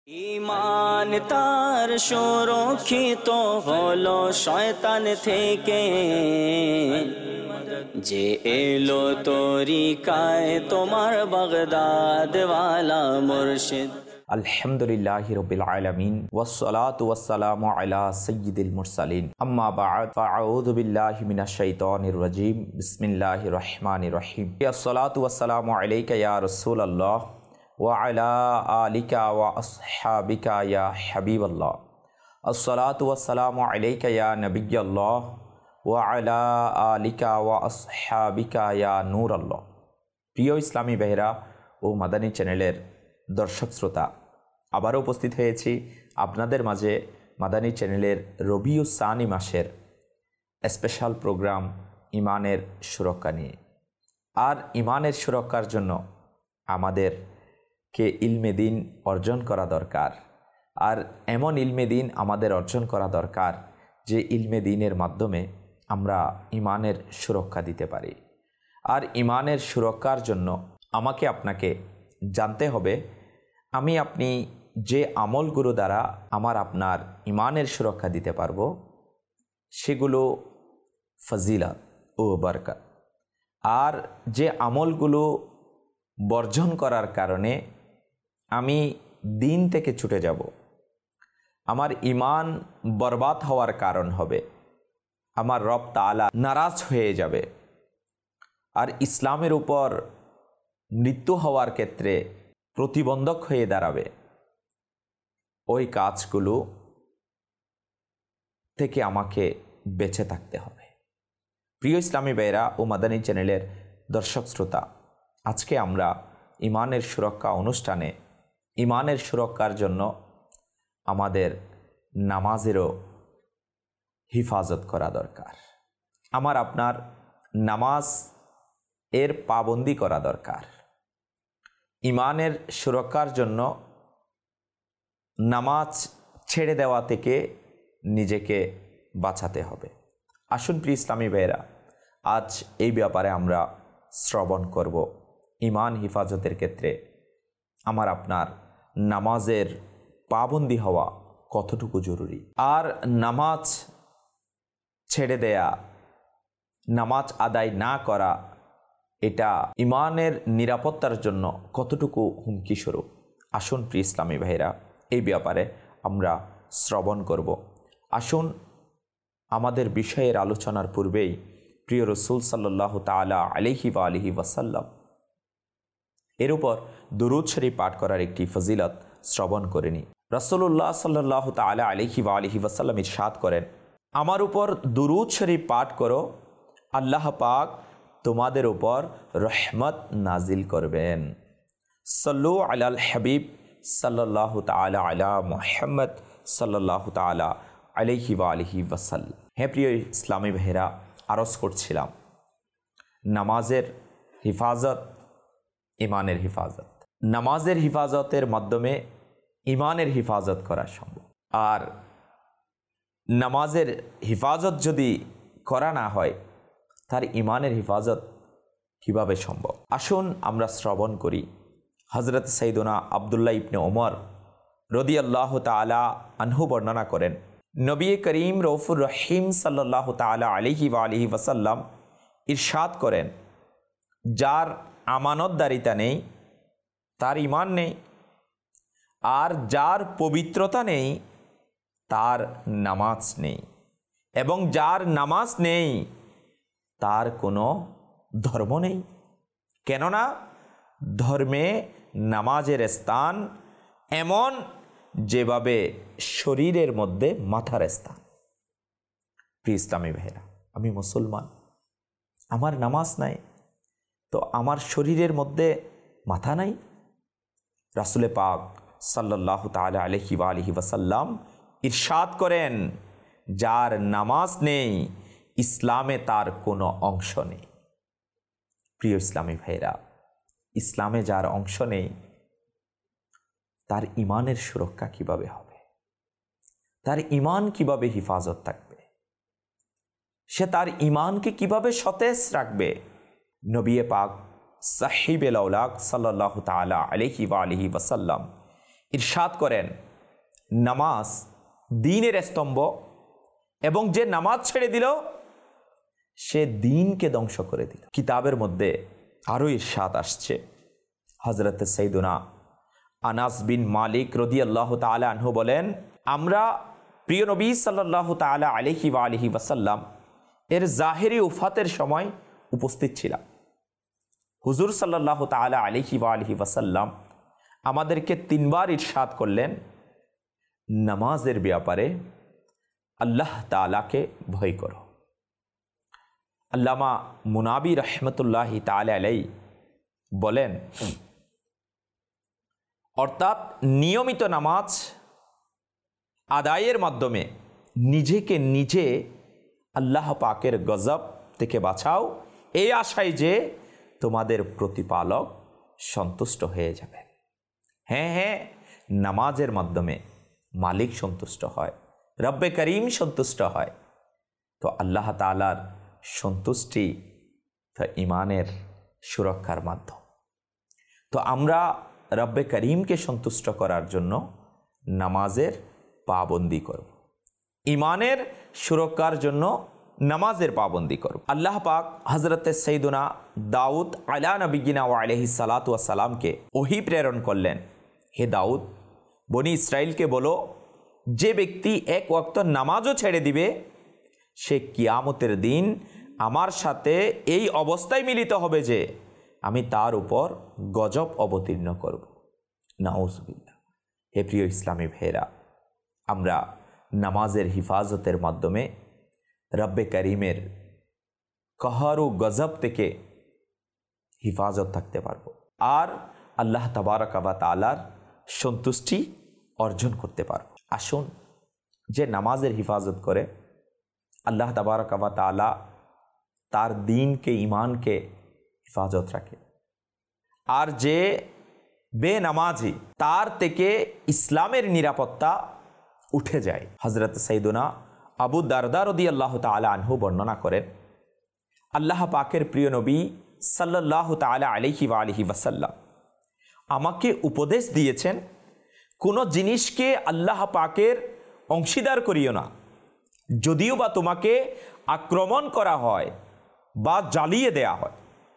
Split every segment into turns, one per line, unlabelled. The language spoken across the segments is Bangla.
ঈমান তার সুরক্ষিত হলো শয়তান থেকে, যে এলো তরিকায় তোমার বাগদাদ ওয়ালা মুর্শিদ।
আলহামদুলিল্লাহি রাব্বিল আলামিন ওয়াসসালাতু ওয়াসসালামু আলা সাইয়্যিদিল মুরসালিন আম্মা বা'দ ফাআউযু বিল্লাহি মিনাশ শাইতানির রাজীম বিসমিল্লাহির রহমানির রহিম। আসসালাতু ওয়াসসালামু আলাইকা ইয়া রাসূলুল্লাহ ওয়া আলা আলিকা ওয়া আসহাবিকা ইয়া হাবিবাল্লাহ। আসসালাতু ওয়াসসালামু আলাইকা ইয়া নবিয়্যাল্লাহ ওয়া আলা আলিকা ওয়া আসহাবিকা ইয়া নূরাল্লাহ। প্রিয় ইসলামী ভাইরা ও মাদানী চ্যানেলের দর্শক শ্রোতা, আবারও উপস্থিত হয়েছি আপনাদের মাঝে মাদানী চ্যানেলের রবিউস সানি মাসের স্পেশাল প্রোগ্রাম ইমানের সুরক্ষা নিয়ে। আর ইমানের সুরক্ষার জন্য আমাদেরকে ইলমে দিন অর্জন করা দরকার। আর এমন ইলমে দিন আমাদের অর্জন করা দরকার যে ইলমে দিনের মাধ্যমে আমরা ইমানের সুরক্ষা দিতে পারি। আর ইমানের সুরক্ষার জন্য আমাকে আপনাকে জানতে হবে আমি আপনি যে আমলগুলো দ্বারা আমার আপনার ইমানের সুরক্ষা দিতে পারবো সেগুলো ফজিলত ও বরকত। আর যে আমলগুলো বর্জন করার কারণে আমি দিন থেকে ছুটে যাব, আমার ইমান বরবাদ হওয়ার কারণ হবে, আমার রব তাআলা নারাজ হয়ে যাবে, আর ইসলামের উপর মৃত্যু হওয়ার ক্ষেত্রে প্রতিবন্ধক হয়ে দাঁড়াবে, ওই কাজগুলো থেকে আমাকে বেঁচে থাকতে হবে। প্রিয় ইসলামী ভাইরা ও মাদানী চ্যানেলের দর্শক শ্রোতা, আজকে আমরা ইমানের সুরক্ষা অনুষ্ঠানে ইমানের সুরক্ষার জন্য আমাদের নামাজেরও হিফাজত করা দরকার। আমার আপনার নামাজ এর পাবন্দি করা দরকার। ইমানের সুরক্ষার জন্য নামাজ ছেড়ে দেওয়া থেকে নিজেকে বাঁচাতে হবে। আসুন প্রিয় ইসলামী ভাইয়েরা, আজ এই ব্যাপারে আমরা শ্রবণ করব ইমান হিফাজতের ক্ষেত্রে আমার আপনার নামাজের পাবন্দি হওয়া কতটুকু জরুরি। আর নামাজ ছেড়ে দেয়া, নামাজ আদায় না করা, এটা ইমানের নিরাপত্তার জন্য কতটুকু হুমকি স্বরূপ। আসুন প্রিয় ইসলামী ভাইরা, এই ব্যাপারে আমরা শ্রবণ করব। আসুন আমাদের বিষয়ের আলোচনার পূর্বেই প্রিয় রাসূল সাল্লাল্লাহু তাআলা আলাইহি ওয়া আলিহি ওয়াসাল্লাম এর উপর দুরূদ শরীফ পাঠ করার একটি ফজিলত শ্রবণ করে নিই। রাসূলুল্লাহ সাল্লাল্লাহু তাআলা আলাইহি ওয়া আলিহি ওয়াসাল্লাম ইরশাদ করেন, আমার উপর দুরূদ শরীফ পাঠ করো, আল্লাহ পাক তোমাদের উপর রহমত নাজিল করবেন। সাল্লু আলাল হাবিব সাল্লাল্লাহু তাআলা আলা মুহাম্মদ সাল্লাল্লাহু তাআলা আলাইহি ওয়া আলিহি ওয়াসাল্লাম। হে প্রিয় ইসলামী ভাইরা, আরজ করছিলাম নামাজের হিফাজত, ইমানের হিফাজত। নামাজের হিফাজতের মাধ্যমে ইমানের হিফাজত করা সম্ভব। আর নামাজের হিফাজত যদি করা না হয়, তার ইমানের হিফাজত কিভাবে সম্ভব? আসুন আমরা শ্রবণ করি। হযরত সাইয়্যিদুনা আব্দুল্লাহ ইবনে ওমর রাদিয়াল্লাহু তাআলা আনহু বর্ণনা করেন, নবী করিম রউফুর রহিম সাল্লাল্লাহু তাআলা আলাইহি ওয়া আলিহি ওয়াসাল্লাম ইরশাদ করেন, যার আমানতদারিতা নেই তার ইমান নেই, আর যার পবিত্রতা নেই তার নামাজ নেই, এবং যার নামাজ নেই তার কোনো ধর্ম নেই। কেননা ধর্মে নামাজের স্থান এমন যেভাবে শরীরের মধ্যে মাথার স্থান। প্রিয় ইসলামী ভাইরা, আমি মুসলমান, আমার নামাজ নাই, তো আমার শরীরের মধ্যে মাথা নাই? রাসূলে পাক সাল্লাল্লাহু তাআলা আলাইহি ওয়া আলিহি ওয়াসাল্লাম ইরশাদ করেন, যার নামাজ নেই ইসলামে তার কোনো অংশ নেই। প্রিয় ইসলামী ভাইরা, ইসলামে যার অংশ নেই তার ইমানের সুরক্ষা কিভাবে হবে? তার ইমান কিভাবে হিফাজত থাকবে? সে তার ইমানকে কিভাবে সতেজ রাখবে? নবী পাক সাহিবে লাউলাক সাল্লাল্লাহু তাআলা আলাইহি ওয়া আলিহি ওয়াসাল্লাম ইরশাদ করেন, নামাজ দ্বীনের স্তম্ভ, এবং যে নামাজ ছেড়ে দিল সে দ্বীনকে ধ্বংস করে দিল। কিতাবের মধ্যে আরও ইরশাদ আসছে, হযরত সাইয়্যিদুনা আনাস বিন মালিক রাদিয়াল্লাহু তাআলা আনহু বলেন, আমরা প্রিয় নবী সাল্লাল্লাহু তাআলা আলাইহি ওয়া আলিহি ওয়াসাল্লাম এর জাহেরি উফাতের সময় উপস্থিত ছিলাম। হুজুর সাল্লাল্লাহু তাআলা আলাইহি ওয়া আলিহি ওয়াসাল্লাম আমাদেরকে 3 বার ইরশাদ করলেন, নামাজের ব্যাপারে আল্লাহ তাআলাকে ভয় করো। আল্লামা মুনাবি রহমতুল্লাহি তাআলা আলাইহি বলেন, অর্থাৎ নিয়মিত নামাজ আদায়ের মাধ্যমে নিজেকে নিজে আল্লাহ পাকের গজব থেকে বাঁচাও, এই আশায় যে তোমাদের প্রতিপালক সন্তুষ্ট হয়ে যাবে। হ্যাঁ, নামাজের মাধ্যমে মালিক সন্তুষ্ট হয়, রব্বে করিম সন্তুষ্ট হয়। তো আল্লাহ তাআলার সন্তুষ্টি তো ইমানের সুরক্ষার মাধ্যম। তো আমরা রব্বে করিমকে সন্তুষ্ট করার জন্য নামাজের পাবন্দি করব, ইমানের সুরক্ষার জন্য নামাজের পাবন্দি করব। আল্লাহ পাক হযরত সাইয়্যিদুনা দাউদ আলা নবিয়িনা ওয়া আলাইহিস সালাতু ওয়াস সালামকে ওহী প্রেরণ করলেন, হে দাউদ, বনি ইসরাইলকে বলো, যে ব্যক্তি এক ওয়াক্ত নামাজও ছেড়ে দিবে সে কিয়ামতের দিন আমার সাথে এই অবস্থায় মিলিত হবে যে আমি তার উপর গজব অবতীর্ণ করব। নাউজুবিল্লাহ। হে প্রিয় ইসলামী ভাইরা, আমরা নামাজের হিফাজতের মাধ্যমে রব্বে করিমের কহর ও গজব থেকে হিফাজত থাকতে পারব, আর আল্লাহ তাবারক ওয়া তাআলার সন্তুষ্টি অর্জন করতে পারব। আসুন, যে নামাজের হিফাজত করে আল্লাহ তাবারক ওয়া তাআলা তার দ্বীনকে, ঈমানকে হিফাজত রাখে, আর যে বেনামাজি তার থেকে ইসলামের নিরাপত্তা উঠে যায়। হযরত সাইয়্যিদুনা আবু দারদা রাদিয়াল্লাহু তাআলা আনহু বর্ণনা করেন, আল্লাহ পাকের প্রিয় নবী সাল্লাল্লাহু তাআলা আলাইহি ওয়া আলিহি ওয়াসাল্লাম আমাকে উপদেশ দিয়েছেন, কোনো জিনিসকে আল্লাহ পাকের অংশীদার করিও না, যদিও বা তোমাকে আক্রমণ করা হয় বা জ্বালিয়ে দেয়া হয়।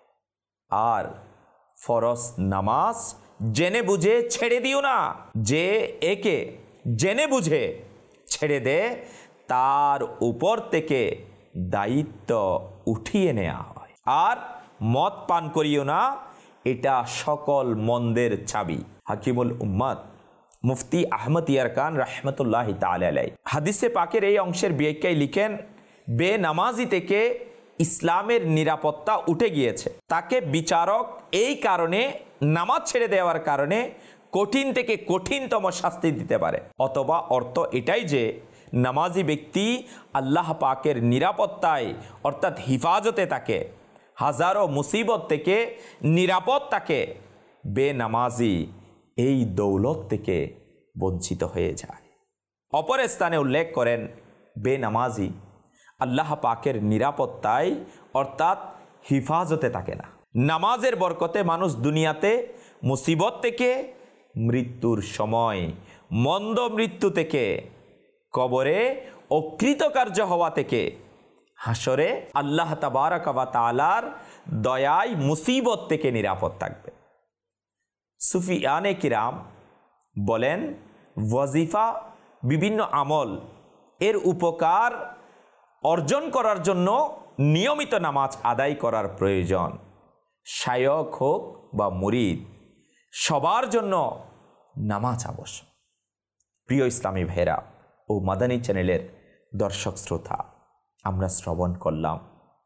আর ফরজ নামাজ জেনে বুঝে ছেড়ে দিও না, যে একে জেনে বুঝে ছেড়ে দে তার উপর থেকে দায়িত্ব উঠিয়ে নেওয়া হয়। আর মদ পান করিও না, এটা সকল মন্দের চাবি। হাকিমুল উম্মাত মুফতি আহমদ ইয়ারকান রহমতুল্লাহি তাআলা আলাইহি হাদিসে পাকের এই অংশের ব্যাখ্যায় লিখেন, বেনামাজি থেকে ইসলামের নিরাপত্তা উঠে গিয়েছে, তাকে বিচারক এই কারণে, নামাজ ছেড়ে দেওয়ার কারণে কঠিন থেকে কঠিনতম শাস্তি দিতে পারে। অথবা অর্থ এটাই যে নামাজি ব্যক্তি আল্লাহ পাকের নিরাপত্তায় অর্থাৎ হিফাজতে থাকে, হাজারো মুসিবত থেকে নিরাপদ থাকে। বেনামাজি এই দৌলত থেকে বঞ্চিত হয়ে যায়। অপর স্থানে উল্লেখ করেন, বেনামাজি আল্লাহ পাকের নিরাপত্তায় অর্থাৎ হিফাজতে থাকে না। নামাজের বরকতে মানুষ দুনিয়াতে মুসিবত থেকে, মৃত্যুর সময় মন্দ মৃত্যু থেকে, কবরে অকৃতকার্য হওয়া থেকে, হাসরে আল্লাহ তাবারক ওয়া তাআলার দয়ায় মুসিবত থেকে নিরাপদ থাকবে। সুফিয়ানে কিরাম বলেন, ওয়াজিফা, বিভিন্ন আমল এর উপকার অর্জন করার জন্য নিয়মিত নামাজ আদায় করার প্রয়োজন। শায়ক হোক বা মুরিদ, সবার জন্য নামাজ আবশ্যক। প্রিয় ইসলামী ভাইরা ও মাদানী চ্যানেলের দর্শক শ্রোতা, আমরা শ্রবণ করলাম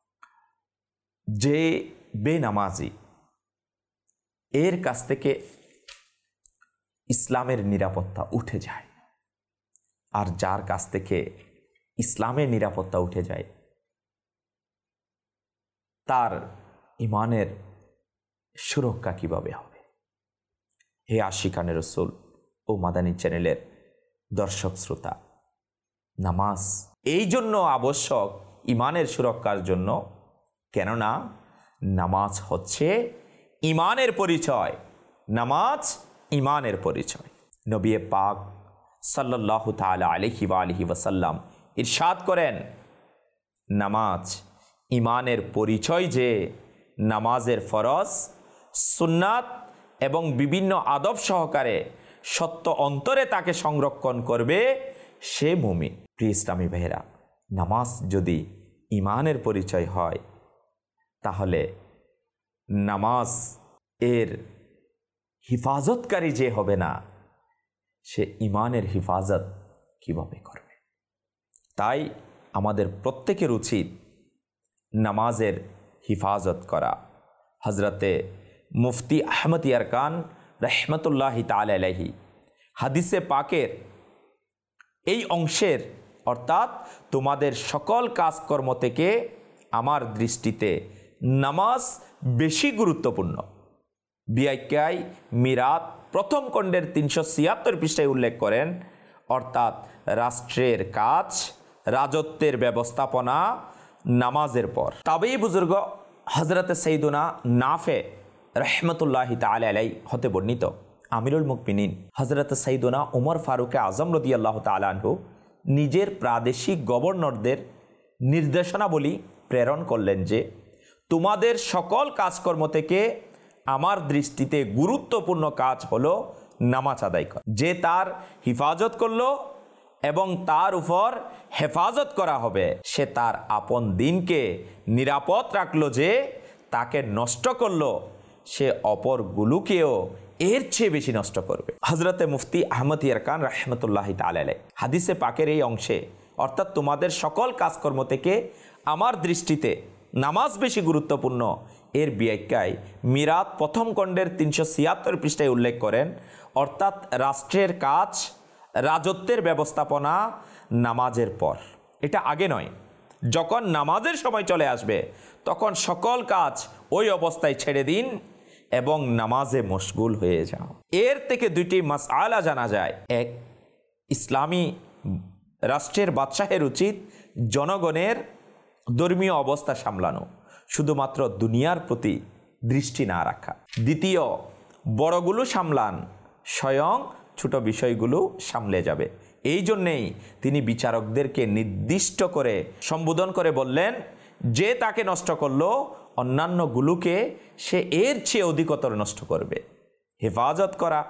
যে বেনামাজি এর কাছ থেকে ইসলামের নিরাপত্তা উঠে যায়, আর যার কাছ থেকে ইসলামের নিরাপত্তা উঠে যায় তার ইমানের সুরক্ষা কিভাবে হবে। হে আশিকানে রসুল ও মাদানী চ্যানেলের দর্শক শ্রোতা, নামাজ এই জন্য আবশ্যক ইমানের সুরক্ষার জন্য, কেননা নামাজ হচ্ছে ইমানের পরিচয়। নামাজ ইমানের পরিচয়। নবী পাক সাল্লাল্লাহু তাআলা আলাইহি ওয়া আলিহি ওয়াসাল্লাম ইরশাদ করেন, নামাজ ইমানের পরিচয় যে নামাজের ফরজ, সুন্নাত এবং বিভিন্ন আদব সহকারে সত্য অন্তরে তাকে সংরক্ষণ করবে সে মুমিন। প্রিয় ইসলামী ভাইয়েরা, নামাজ যদি ইমানের পরিচয় হয় তাহলে নামাজ এর হিফাজতকারী যে হবে না, সে ইমানের হিফাজত কিভাবে করবে? তাই আমাদের প্রত্যেকের উচিত নামাজের হিফাজত করা। হজরতে মুফতি আহমদ ইয়ারকান রহমতুল্লাহি তাআলা আলাইহি হাদিসে পাকের এই অংশের অর্থাৎ তোমাদের সকল কাজকর্ম থেকে আমার দৃষ্টিতে নামাজ বেশি গুরুত্বপূর্ণ, বিআইকাই মিরাত প্রথম খণ্ডের 376 পৃষ্ঠায় উল্লেখ করেন। অর্থাৎ রাষ্ট্রের কাজ, রাজত্বের ব্যবস্থাপনা নামাজের পর। তাবেই বুজুর্গ হজরত সৈয়দুনা নাফে রহমতুল্লাহি তাআলা আলাইহি হতে বর্ণিত, আমিরুল মুমিনিন হজরত সৈয়দুনা উমর ফারুক আজম রাদিয়াল্লাহু তাআলা আনহু নিজের প্রাদেশিক গভর্নরদের নির্দেশনাবলী প্রেরণ করলেন যে তোমাদের সকল কাজকর্ম থেকে আমার দৃষ্টিতে গুরুত্বপূর্ণ কাজ হলো নামাজ আদায় করা। যে তার হিফাজত করলো এবং তার উপর হেফাজত করা হবে, সে তার আপন দিনকে নিরাপদ রাখলো। যে তাকে নষ্ট করলো, সে অপরগুলোকেও এর চেয়ে বেশি নষ্ট করবে। হজরতে মুফতি আহমদ ইয়ারকান রহমতুল্লাহি তাআলা আলাইহি হাদিসে পাকের এই অংশে অর্থাৎ তোমাদের সকল কাজকর্ম থেকে আমার দৃষ্টিতে নামাজ বেশি গুরুত্বপূর্ণ এর ব্যাখ্যায় মিরাত প্রথম খণ্ডের 376 পৃষ্ঠায় উল্লেখ করেন। অর্থাৎ রাষ্ট্রের কাজ, রাজত্বের ব্যবস্থাপনা নামাজের পর। এটা আগে নয়, যখন নামাজের সময় চলে আসবে তখন সকল কাজ ওই অবস্থায় ছেড়ে দিন এবং নামাজে মশগুল হয়ে যাও। এর থেকে দুইটি মাসআলা জানা যায়। এক, ইসলামী রাষ্ট্রের বাদশাহের উচিত জনগণের ধর্মীয় অবস্থা সামলানো, শুধুমাত্র দুনিয়ার প্রতি দৃষ্টি না রাখা। দ্বিতীয়, বড়গুলো সামলান, স্বয়ং ছোট বিষয়গুলো সামলে যাবে। এই জন্যেই তিনি বিচারকদেরকে নির্দিষ্ট করে সম্বোধন করে বললেন, যে তাকে নষ্ট করলো অন্যান্যগুলোকে সে এর চেয়ে অধিকতর নষ্ট করবে। হেফাজত করা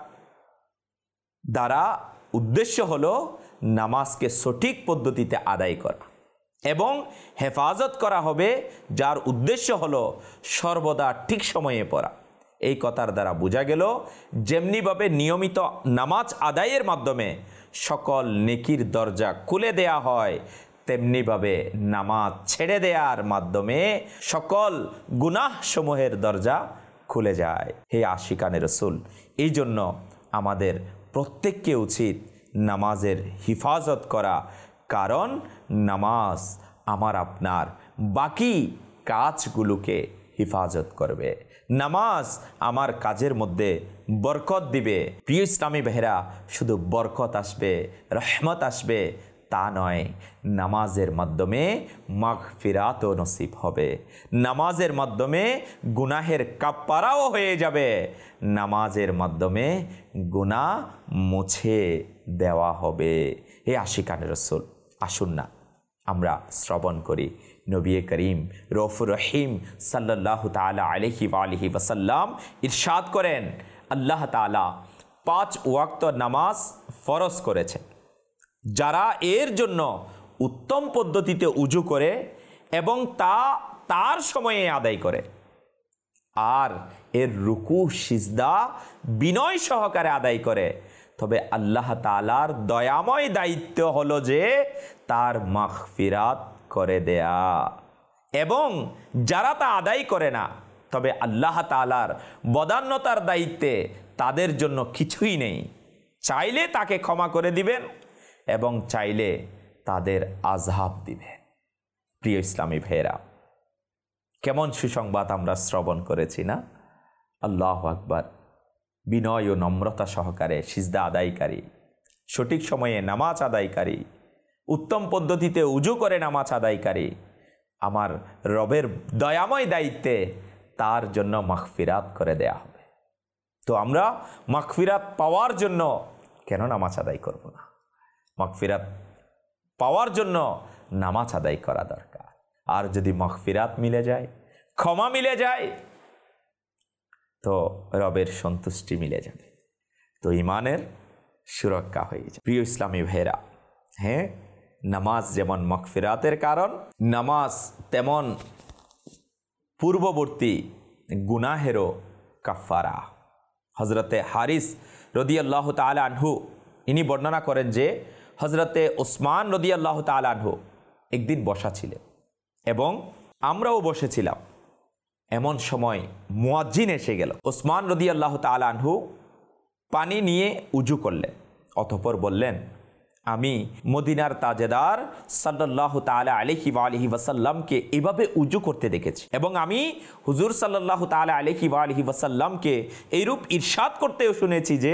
দ্বারা উদ্দেশ্য হলো নামাজকে সঠিক পদ্ধতিতে আদায় করা, এবং হেফাজত করা হবে যার উদ্দেশ্য হলো সর্বদা ঠিক সময়ে পড়া। এই কথার দ্বারা বোঝা গেল, যেমনিভাবে নিয়মিত নামাজ আদায়ের মাধ্যমে সকল নেকির দরজা খুলে দেয়া হয়, তেমনিভাবে নামাজ ছেড়ে দেওয়ার মাধ্যমে সকল গুনাহ সমূহের দরজা খুলে যায়। হে আশিকানে রসুল, এই জন্য আমাদের প্রত্যেককে উচিত নামাজের হিফাজত করা, কারণ নামাজ আমার আপনার বাকি কাজগুলোকে হিফাজত করবে। নামাজ আমার কাজের মধ্যে বরকত দিবে। প্রিয় ইসলামী ভাইরা, শুধু বরকত আসবে, রহমত আসবে তা নয়, নামাজের মাধ্যমে মাগফিরাতও নসিব হবে। নামাজের মাধ্যমে গুনাহের কাফারাও হয়ে যাবে। নামাজের মাধ্যমে গুনাহ মুছে দেওয়া হবে। হে আশিকানে রাসূল, আসুন না আমরা শ্রবণ করি নবী করিম রউফুর রহিম সাল্লাল্লাহু তাআলা আলাইহি ওয়া আলিহি ওয়াসাল্লাম ইরশাদ করেন, আল্লাহ তাআলা 5 ওয়াক্ত নামাজ ফরজ করেছেন। যারা এর জন্য উত্তম পদ্ধতিতে উজু করে এবং তার সময়ে আদায় করে, আর এর রুকু সিজদা বিনয় সহকারে আদায় করে, তবে আল্লাহ তাআলার দয়াময় দায়িত্ব হলো যে তার মাগফিরাত করে দেয়া। এবং যারা তা আদায় করে না, তবে আল্লাহ তাআলার বদান্যতার দায়িত্বে তাদের জন্য কিছুই নেই। চাইলে তাকে ক্ষমা করে দিবেন এবং চাইলে তাদের আযাব দিবেন। প্রিয় ইসলামী ভাইয়েরা, কেমন সুসংবাদ আমরা শ্রবণ করেছি না? আল্লাহু আকবার। বিনয় ও নম্রতা সহকারে সিজদা আদায়কারী, সঠিক সময়ে নামাজ আদায়কারী, উত্তম পদ্ধতিতে উজু করে নামাজ আদায়কারী, আমার রবের দয়াময় দায়িত্বে তার জন্য মাগফিরাত করে দেয়া হবে। তো আমরা মাগফিরাত পাওয়ার জন্য কেন নামাজ আদায় করব না? মাগফিরাত পাওয়ার জন্য নামাজ আদায় করা দরকার। আর যদি মাগফিরাত মিলে যায়, ক্ষমা মিলে যায়, তো রবের সন্তুষ্টি মিলে যাবে, তো ইমানের সুরক্ষা হয়ে যায়। প্রিয় ইসলামী ভাইরা, হ্যাঁ, নামাজ যেমন মাগফিরাতের কারণ, নামাজ তেমন পূর্ববর্তী গুনাহেরও কাফারা। হজরতে হারিস রাদিয়াল্লাহু তাআলা আনহু ইনি বর্ণনা করেন যে হজরতে ওসমান রাদিয়াল্লাহু তাআলা আনহু একদিন বসা ছিলেন এবং আমরাও বসেছিলাম। এমন সময় মুয়াজ্জিন এসে গেল। ওসমান রাদিয়াল্লাহু তাআলা আনহু পানি নিয়ে উজু করলেন, অতঃপর বললেন, আমি মদিনার তাজেদার সাল্লাল্লাহু তাআলা আলাইহি ওয়া আলিহি ওয়াসাল্লামকে এভাবে উজু করতে দেখেছি এবং আমি হুজুর সাল্লাল্লাহু তাআলা আলাইহি ওয়া আলিহি ওয়াসাল্লামকে এইরূপ ইরশাদ করতেও শুনেছি যে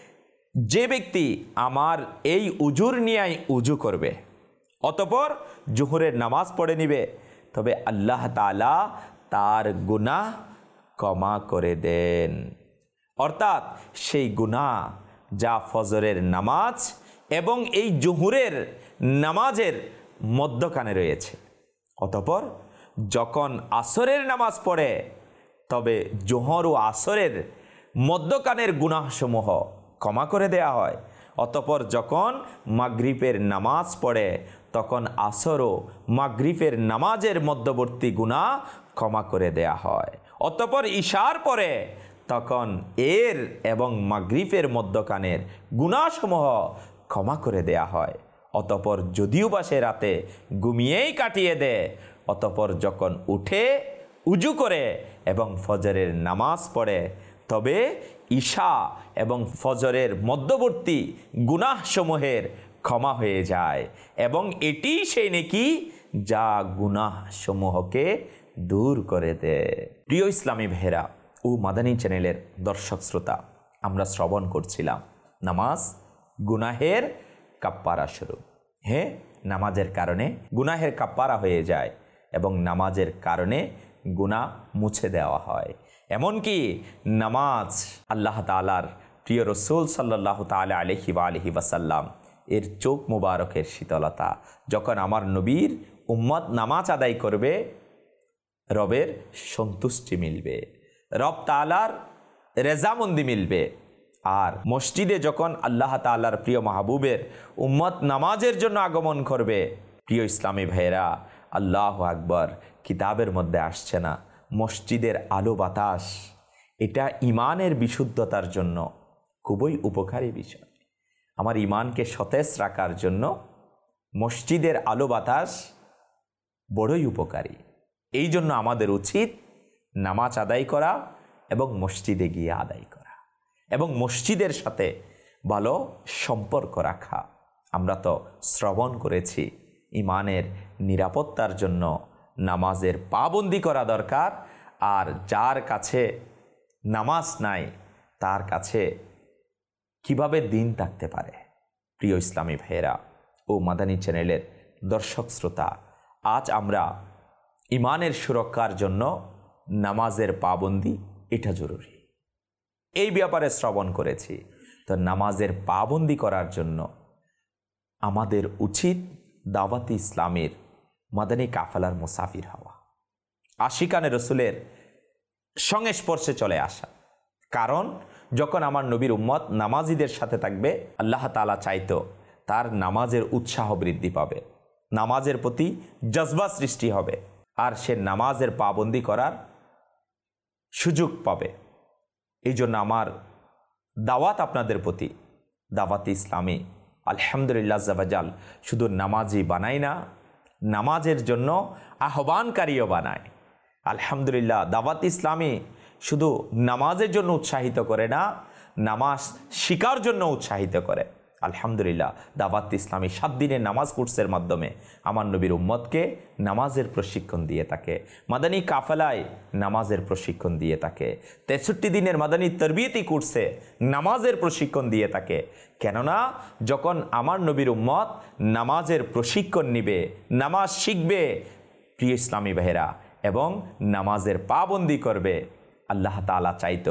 যে ব্যক্তি আমার এই উজুর নিয়ে উজু করবে, অতঃপর জোহরের নামাজ পড়ে নিবে, তবে আল্লাহ তাআলা তার গুনাহ ক্ষমা করে দেন। অর্থাৎ সেই গুনাহ যা ফজরের নামাজ এবং এই জোহরের নামাজের মধ্যখানে রয়েছে, অতঃপর যখন আসরের নামাজ পড়ে তবে জোহর ও আসরের মধ্যখানের গুনাহসমূহ ক্ষমা করে দেয়া হয়। অতঃপর যখন মাগরিবের নামাজ পড়ে তখন আসর ও মাগরিবের নামাজের মধ্যবর্তী গুনাহ ক্ষমা করে দেয়া হয়। অতঃপর ইশার পরে তখন এর এবং মাগরিবের মধ্যখানের গুনাহসমূহ ক্ষমা করে দেয়া হয়। অতঃপর যদিও বা সে রাতে ঘুমিয়েই কাটিয়ে দেয়, অতঃপর যখন উঠে উজু করে এবং ফজরের নামাজ পড়ে তবে ঈশা এবং ফজরের মধ্যবর্তী গুনাহসমূহের ক্ষমা হয়ে যায় এবং এটি সেই নেকি যা গুনাহসমূহকে দূর করে দেয়। প্রিয় ইসলামী ভাইরা ও মাদানী চ্যানেলের দর্শক শ্রোতা, আমরা শ্রবণ করছিলাম নামাজ গুনাহের কাপ্পারা স্বরূপ। হ্যাঁ, নামাজের কারণে গুনাহের কাপ্পারা হয়ে যায় এবং নামাজের কারণে গুনাহ মুছে দেওয়া হয়। এমনকি নামাজ আল্লাহ তাআলার প্রিয় রসুল সাল্লাল্লাহু তাআলা আলাইহি ওয়া আলিহি ওয়াসাল্লাম এর চোখ মুবারকের শীতলতা, যখন আমার নবীর উম্মত নামাজ আদায় করবে রবের সন্তুষ্টি মিলবে, রব তাআলার রেজামন্দি মিলবে। আর মসজিদে যখন আল্লাহ তাআলার প্রিয় মাহবুবের উম্মত নামাজের জন্য আগমন করবে, প্রিয় ইসলামী ভাইয়েরা, আল্লাহু আকবার, কিতাবের মধ্যে আসছে না, মসজিদের আলো বাতাস এটা ইমানের বিশুদ্ধতার জন্য খুবই উপকারী বিষয়। আমার ইমানকে সতেজ রাখার জন্য মসজিদের আলো বাতাস বড়ই উপকারী। এই জন্য আমাদের উচিত নামাজ আদায় করা এবং মসজিদে গিয়ে আদায় করা এবং মসজিদের সাথে ভালো সম্পর্ক রাখা। আমরা তো শ্রবণ করেছি ইমানের নিরাপত্তার জন্য নামাজের পাবন্দি করা দরকার, আর যার কাছে নামাজ নাই তার কাছে কিভাবে দিন থাকতে পারে। প্রিয় ইসলামী ভাইয়েরা ও মাদানী চ্যানেলের দর্শক শ্রোতা, আজ আমরা ইমানের সুরক্ষার জন্য নামাজের পাবন্দি এটা জরুরি এই ব্যাপারে শ্রবণ করেছি। তো নামাজের পাবন্দি করার জন্য আমাদের উচিত দাওয়াতি ইসলামের মাদানী কাফেলার মুসাফির হওয়া, আশিকানে রসুলের সংস্পর্শে চলে আসা। কারণ যখন আমার নবীর উম্মত নামাজিদের সাথে থাকবে, আল্লাহ তাআলা চাইতো তার নামাজের উৎসাহ বৃদ্ধি পাবে, নামাজের প্রতি জজবা সৃষ্টি হবে, আর সে নামাজের পাবন্দি করার সুযোগ পাবে। এই জন্য আমার দাওয়াত আপনাদের প্রতি, দাওয়াত ইসলামী আলহামদুলিল্লাহ আজ্জাওয়াজাল শুধু নামাজি বানায় না, নামাজের জন্য আহ্বানকারীও বানায়। আলহামদুলিল্লাহ দাওয়াত ইসলামী শুধু নামাজের জন্য উৎসাহিত করে না, নামাজ শিকার জন্য উৎসাহিত করে। আলহামদুলিল্লাহ দাওয়াত ইসলামী 7 দিনের নামাজ কোর্সের মাধ্যমে আমার নবীর উম্মতকে নামাজের প্রশিক্ষণ দিয়ে থাকে, মাদানী কাফেলায় নামাজের প্রশিক্ষণ দিয়ে থাকে, 63 দিনের মাদানী তরবিয়তি কোর্সে নামাজের প্রশিক্ষণ দিয়ে থাকে। কেননা যখন আমার নবীর উম্মত নামাজের প্রশিক্ষণ নিবে, নামাজ শিখবে, প্রিয় ইসলামী ভাইয়েরা, এবং নামাজের পাবন্দি করবে, আল্লাহ তাআলা চাইতো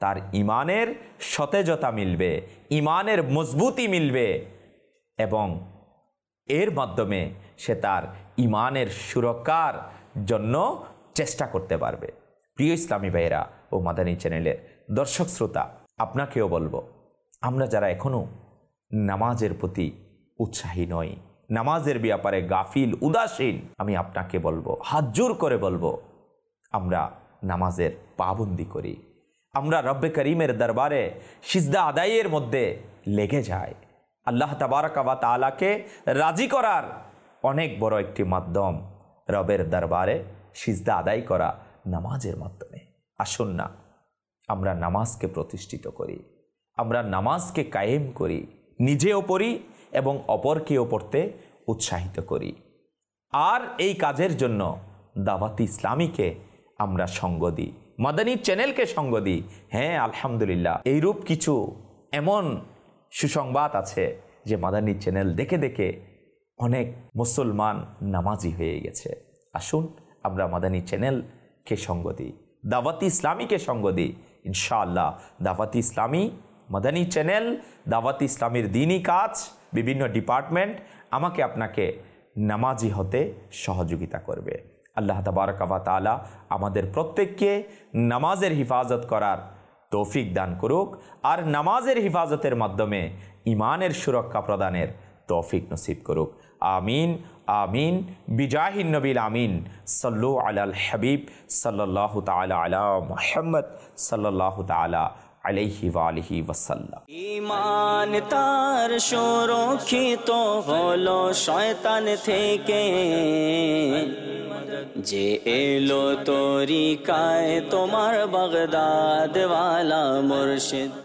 তার ইমানের সতেজতা মিলবে, ইমানের মজবুতি মিলবে এবং এর মাধ্যমে সে তার ইমানের সুরক্ষার জন্য চেষ্টা করতে পারবে। প্রিয় ইসলামী ভাইয়েরা ও মাদানী চ্যানেলের দর্শক শ্রোতা, আপনাকেও বলবো, আমরা যারা এখনও নামাজের প্রতি উৎসাহী নই, নামাজের ব্যাপারে গাফিল উদাসীন, আমি আপনাকে বলবো, হাত জোর করে বলবো, আমরা নামাজের পাবন্দি করি, আমরা রব্বে করিমের দরবারে সিজদা আদায়ের মধ্যে লেগে যাই। আল্লাহ তাবারাক ওয়া তাআলাকে রাজি করার অনেক বড় একটি মাধ্যম রবের দরবারে সিজদা আদায় করা নামাজের মাধ্যমে। আসুন না আমরা নামাজকে প্রতিষ্ঠিত করি, আমরা নামাজকে কায়েম করি, নিজেও পড়ি এবং অপরকেও পড়তে উৎসাহিত করি। আর এই কাজের জন্য দাওয়াতি ইসলামীকে আমরা সঙ্গ দিই, মাদানী চ্যানেলকে সঙ্গ দিই। হ্যাঁ, আলহামদুলিল্লাহ, এইরূপ কিছু এমন সুসংবাদ আছে যে মাদানী চ্যানেল দেখে দেখে অনেক মুসলমান নামাজি হয়ে গেছে। আসুন আমরা মাদানী চ্যানেলকে সঙ্গ দিই, দাওয়াতি ইসলামীকে সঙ্গ দিই। ইনশাআল্লাহ দাওয়াতি ইসলামী, মাদানী চ্যানেল, দাওয়াতি ইসলামীর দ্বীনি কাজ, বিভিন্ন ডিপার্টমেন্ট আমাকে আপনাকে নামাজি হতে সহযোগিতা করবে। আল্লাহ তাবারক ওয়া তাআলা আমাদের প্রত্যেককে নামাজের হিফাজত করার তৌফিক দান করুক, আর নামাজের হিফাজতের মাধ্যমে ইমানের সুরক্ষা প্রদানের তৌফিক নসিব করুক। আমিন আমিন বিজাহিন নবীল আমিন। সাল্লু আলাল হাবিব সাল্লাল্লাহু তাআলা আলা মুহাম্মদ সাল্লাল্লাহু তাআলা আলাইহি ওয়া আলিহি ওয়াসাল্লাম।
ঈমান তার সুরক্ষিত হলো শয়তান থেকে, যে এলো তরিকায় তোমার বাগদাদ ওয়ালা মুর্শিদ।